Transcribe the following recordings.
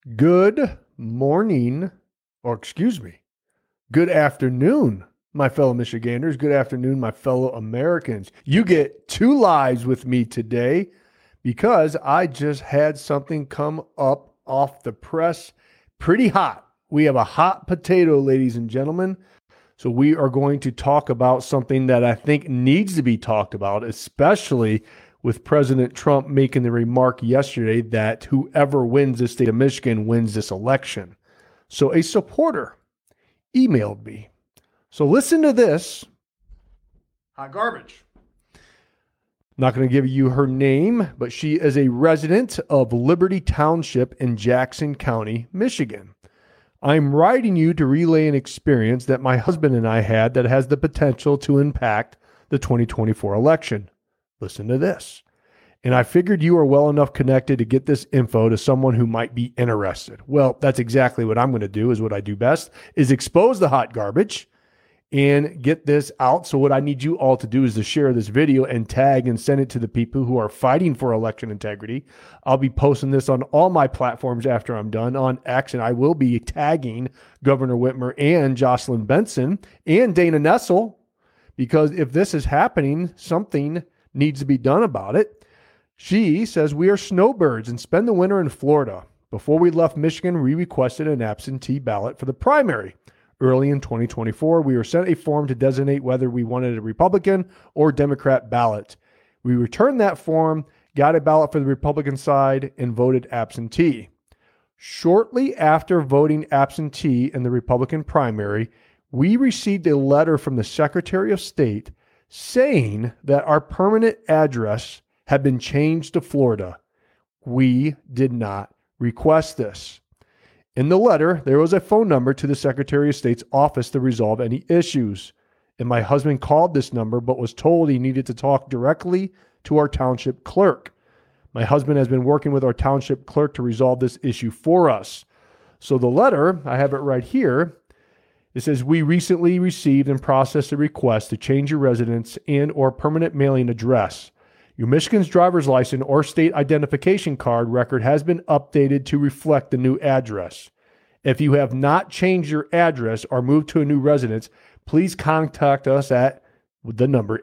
Good morning, or excuse me, good afternoon, my fellow Michiganders. Good afternoon, my fellow Americans. You get two lives with me today because I just had something come up off the press pretty hot. We have a hot potato, ladies and gentlemen. So we are going to talk about something that I think needs to be talked about, especially with President Trump making the remark yesterday that whoever wins the state of Michigan wins this election. So a supporter emailed me. So listen to this. Hot garbage. Not going to give you her name, but she is a resident of Liberty Township in Jackson County, Michigan. I'm writing you to relay an experience that my husband and I had that has the potential to impact the 2024 election. Listen to this. And I figured you are well enough connected to get this info to someone who might be interested. Well, that's exactly what I'm going to do, is what I do best, is expose the hot garbage and get this out. So what I need you all to do is to share this video and tag and send it to the people who are fighting for election integrity. I'll be posting this on all my platforms after I'm done on X, and I will be tagging Governor Whitmer and Jocelyn Benson and Dana Nessel, because if this is happening, something needs to be done about it. She says, we are snowbirds and spend the winter in Florida. Before we left Michigan, we requested an absentee ballot for the primary. Early in 2024, we were sent a form to designate whether we wanted a Republican or Democrat ballot. We returned that form, got a ballot for the Republican side, and voted absentee. Shortly after voting absentee in the Republican primary, we received a letter from the Secretary of State saying that our permanent address had been changed to Florida. We did not request this. In the letter, there was a phone number to the Secretary of State's office to resolve any issues. And my husband called this number, but was told he needed to talk directly to our township clerk. My husband has been working with our township clerk to resolve this issue for us. So the letter, I have it right here. It says, we recently received and processed a request to change your residence and or permanent mailing address. Your Michigan's driver's license or state identification card record has been updated to reflect the new address. If you have not changed your address or moved to a new residence, please contact us at the number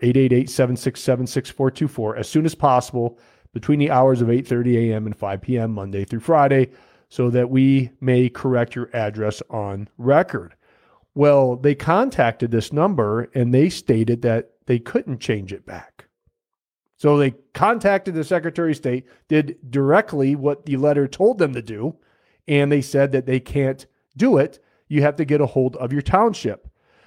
888-767-6424 as soon as possible between the hours of 8:30 a.m. and 5 p.m. Monday through Friday so that we may correct your address on record. Well, they contacted this number and they stated that they couldn't change it back. So they contacted the Secretary of State, did directly what the letter told them to do, and they said that they can't do it. You have to get a hold of your township.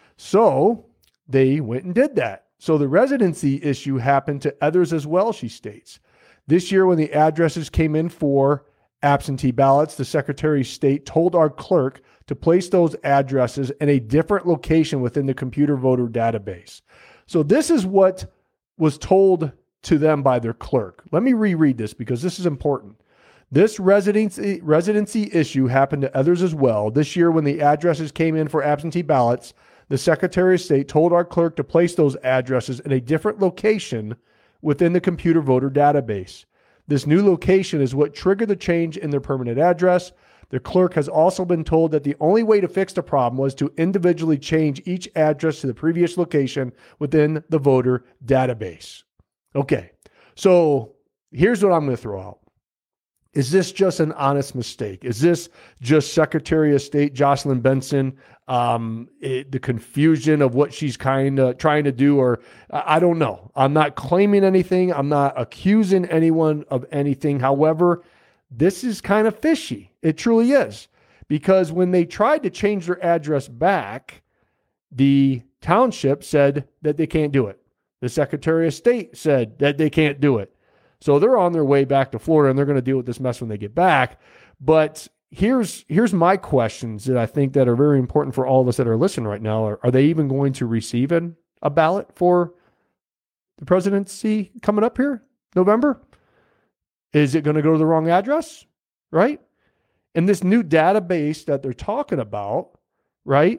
So they went and did that. So the residency issue happened to others as well, she states. This year, when the addresses came in for absentee ballots, the Secretary of State told our clerk to place those addresses in a different location within the computer voter database. So this is what was told to them by their clerk. Let me reread this because this is important. This residency issue happened to others as well. This year, when the addresses came in for absentee ballots, the Secretary of State told our clerk to place those addresses in a different location within the computer voter database. This new location is what triggered the change in their permanent address. The clerk has also been told that the only way to fix the problem was to individually change each address to the previous location within the voter database. Okay, so here's what I'm going to throw out. Is this just an honest mistake? Is this just Secretary of State Jocelyn Benson, the confusion of what she's kind of trying to do? Or I don't know. I'm not claiming anything. I'm not accusing anyone of anything. However, this is kind of fishy. It truly is. Because when they tried to change their address back, the township said that they can't do it. The Secretary of State said that they can't do it. So they're on their way back to Florida and they're going to deal with this mess when they get back. But here's my questions that I think that are very important for all of us that are listening right now. Are they even going to receive a ballot for the presidency coming up here, November? Is it going to go to the wrong address? Right? And this new database that they're talking about, right?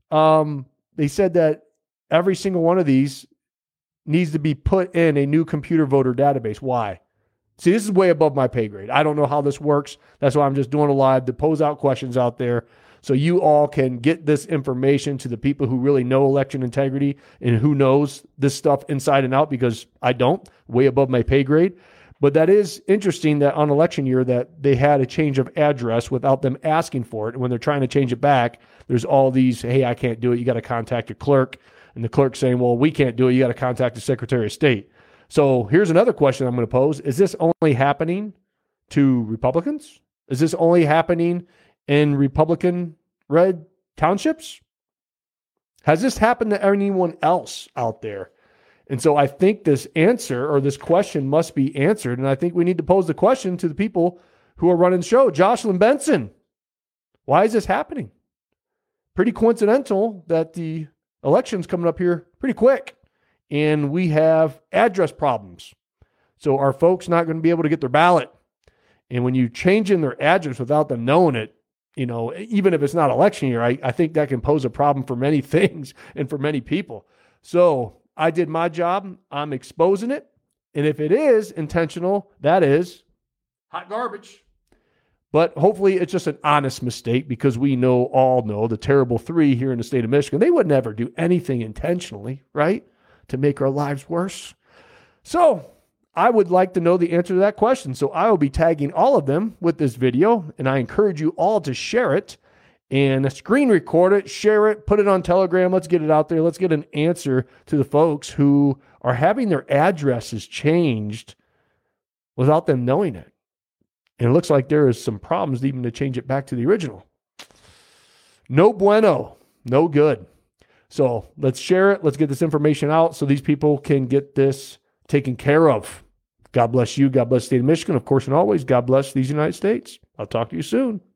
They said that every single one of these needs to be put in a new computer voter database. Why? See, this is way above my pay grade. I don't know how this works. That's why I'm just doing a live to pose out questions out there so you all can get this information to the people who really know election integrity and who knows this stuff inside and out, because I don't, way above my pay grade. But that is interesting that on election year that they had a change of address without them asking for it. And when they're trying to change it back, there's all these, hey, I can't do it. You got to contact your clerk. And the clerk saying, well, we can't do it. You got to contact the Secretary of State. So here's another question I'm going to pose. Is this only happening to Republicans? Is this only happening in Republican-red townships? Has this happened to anyone else out there? And so I think this answer or this question must be answered. And I think we need to pose the question to the people who are running the show. Jocelyn Benson, why is this happening? Pretty coincidental that the election's coming up here pretty quick. And we have address problems. So our folks not going to be able to get their ballot. And when you change in their address without them knowing it, even if it's not election year, I think that can pose a problem for many things and for many people. So I did my job. I'm exposing it. And if it is intentional, that is hot garbage. But hopefully it's just an honest mistake, because we all know the terrible three here in the state of Michigan. They would never do anything intentionally, right, to make our lives worse. So I would like to know the answer to that question. So I will be tagging all of them with this video, and I encourage you all to share it and screen record it, share it, put it on Telegram. Let's get it out there. Let's get an answer to the folks who are having their addresses changed without them knowing it. And it looks like there is some problems even to change it back to the original. No bueno, no good. So let's share it. Let's get this information out so these people can get this taken care of. God bless you. God bless the state of Michigan. Of course, and always, God bless these United States. I'll talk to you soon.